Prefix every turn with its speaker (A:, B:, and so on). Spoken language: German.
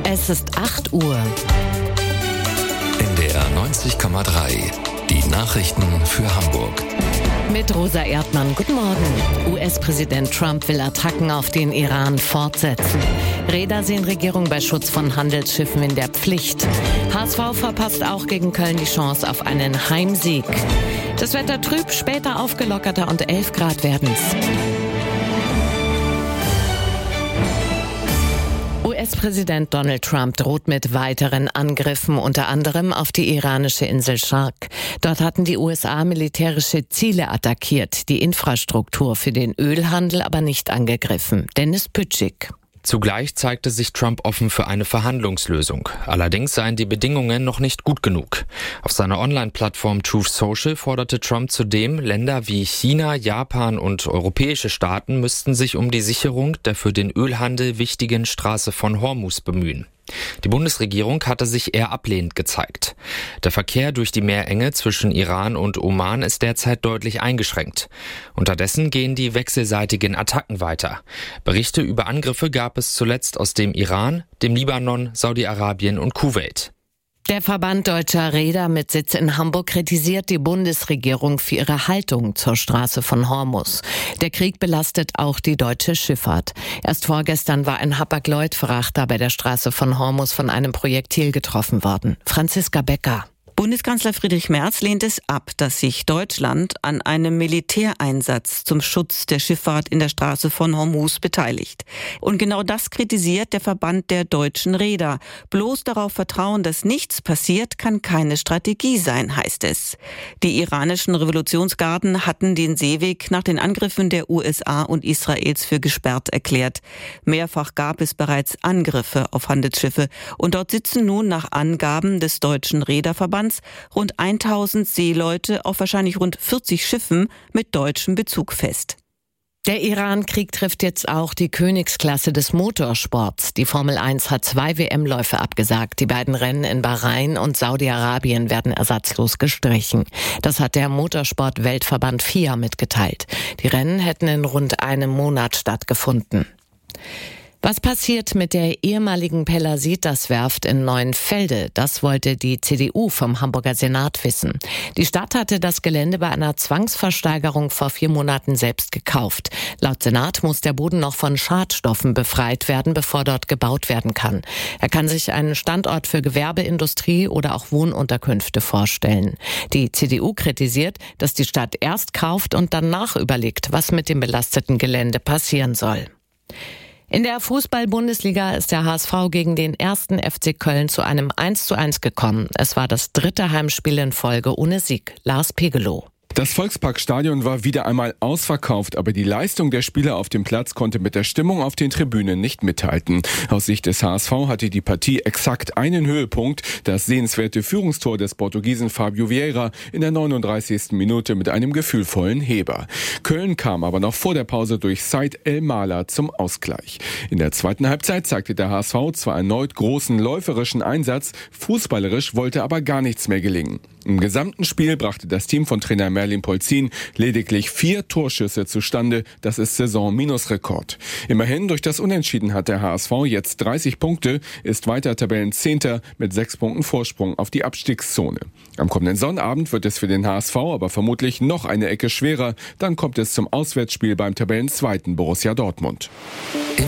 A: Es ist 8 Uhr.
B: NDR 90,3. Die Nachrichten für Hamburg.
A: Mit Rosa Erdmann, guten Morgen. US-Präsident Trump will Attacken auf den Iran fortsetzen. Räder sehen Regierung bei Schutz von Handelsschiffen in der Pflicht. HSV verpasst auch gegen Köln die Chance auf einen Heimsieg. Das Wetter trüb, später aufgelockerter und 11 Grad werden's. US-Präsident Donald Trump droht mit weiteren Angriffen, unter anderem auf die iranische Insel Schark. Dort hatten die USA militärische Ziele attackiert, die Infrastruktur für den Ölhandel aber nicht angegriffen. Dennis Pütschig.
C: Zugleich zeigte sich Trump offen für eine Verhandlungslösung. Allerdings seien die Bedingungen noch nicht gut genug. Auf seiner Online-Plattform Truth Social forderte Trump zudem, Länder wie China, Japan und europäische Staaten müssten sich um die Sicherung der für den Ölhandel wichtigen Straße von Hormuz bemühen. Die Bundesregierung hatte sich eher ablehnend gezeigt. Der Verkehr durch die Meerenge zwischen Iran und Oman ist derzeit deutlich eingeschränkt. Unterdessen gehen die wechselseitigen Attacken weiter. Berichte über Angriffe gab es zuletzt aus dem Iran, dem Libanon, Saudi-Arabien und Kuwait.
A: Der Verband Deutscher Reeder mit Sitz in Hamburg kritisiert die Bundesregierung für ihre Haltung zur Straße von Hormuz. Der Krieg belastet auch die deutsche Schifffahrt. Erst vorgestern war ein Hapag-Lloyd-Frachter bei der Straße von Hormuz von einem Projektil getroffen worden. Franziska Becker.
D: Bundeskanzler Friedrich Merz lehnt es ab, dass sich Deutschland an einem Militäreinsatz zum Schutz der Schifffahrt in der Straße von Hormuz beteiligt. Und genau das kritisiert der Verband der deutschen Reeder. Bloß darauf vertrauen, dass nichts passiert, kann keine Strategie sein, heißt es. Die iranischen Revolutionsgarden hatten den Seeweg nach den Angriffen der USA und Israels für gesperrt erklärt. Mehrfach gab es bereits Angriffe auf Handelsschiffe und dort sitzen nun nach Angaben des deutschen Reederverbands rund 1000 Seeleute auf wahrscheinlich rund 40 Schiffen mit deutschem Bezug fest.
A: Der Iran-Krieg trifft jetzt auch die Königsklasse des Motorsports. Die Formel 1 hat 2 WM-Läufe abgesagt. Die beiden Rennen in Bahrain und Saudi-Arabien werden ersatzlos gestrichen. Das hat der Motorsport-Weltverband FIA mitgeteilt. Die Rennen hätten in rund einem Monat stattgefunden. Was passiert mit der ehemaligen Pellasitas-Werft in Neuenfelde? Das wollte die CDU vom Hamburger Senat wissen. Die Stadt hatte das Gelände bei einer Zwangsversteigerung vor 4 Monaten selbst gekauft. Laut Senat muss der Boden noch von Schadstoffen befreit werden, bevor dort gebaut werden kann. Er kann sich einen Standort für Gewerbeindustrie oder auch Wohnunterkünfte vorstellen. Die CDU kritisiert, dass die Stadt erst kauft und danach überlegt, was mit dem belasteten Gelände passieren soll. In der Fußball-Bundesliga ist der HSV gegen den 1. FC Köln zu einem 1:1 gekommen. Es war das 3. Heimspiel in Folge ohne Sieg. Lars Pegelow.
E: Das Volksparkstadion war wieder einmal ausverkauft, aber die Leistung der Spieler auf dem Platz konnte mit der Stimmung auf den Tribünen nicht mithalten. Aus Sicht des HSV hatte die Partie exakt einen Höhepunkt, das sehenswerte Führungstor des Portugiesen Fabio Vieira in der 39. Minute mit einem gefühlvollen Heber. Köln kam aber noch vor der Pause durch Said El-Mala zum Ausgleich. In der zweiten Halbzeit zeigte der HSV zwar erneut großen läuferischen Einsatz, fußballerisch wollte aber gar nichts mehr gelingen. Im gesamten Spiel brachte das Team von Trainer Merlin Polzin lediglich 4 Torschüsse zustande. Das ist Saison-Minus-Rekord. Immerhin durch das Unentschieden hat der HSV jetzt 30 Punkte, ist weiter Tabellenzehnter mit 6 Punkten Vorsprung auf die Abstiegszone. Am kommenden Sonnabend wird es für den HSV aber vermutlich noch eine Ecke schwerer. Dann kommt es zum Auswärtsspiel beim Tabellenzweiten Borussia Dortmund.